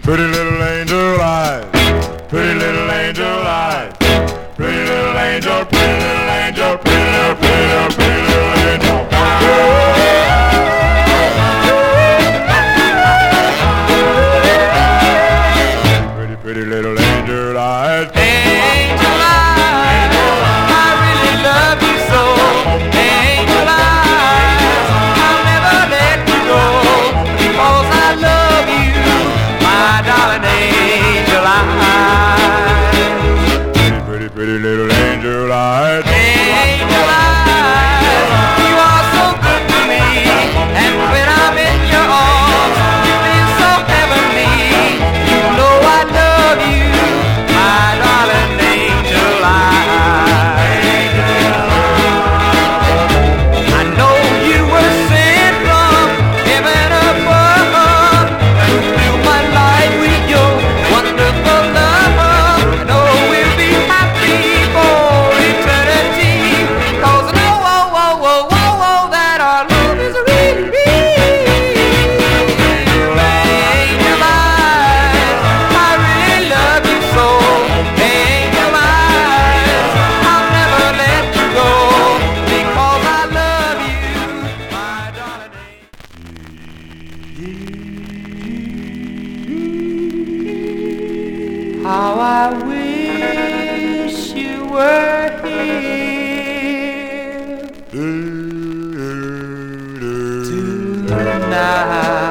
Pretty little angel eyes, pretty little angel eyes, pretty little angel, pretty little angel, pretty little, pretty little, pretty little angel. Pretty, pretty little angel eyes. Angel eyes, I really love you so. Angel eyes, I'll never let you go, because I love you, my darling angel eyes. Pretty, pretty, pretty little angel eyes. Angel eyes, you are so good to me, and when I'm in your arms, you feel so heavenly. You know I love you, my darling angel eyes. I know you were sent from heaven above to fill my life with your wonderful love. I know we'll be happy for eternity, 'cause I know, that our love is really real. Angel eyes, I really love you so. Angel eyes, I'll never let you go, because I love you, my darling angel. How I wish you were here tonight.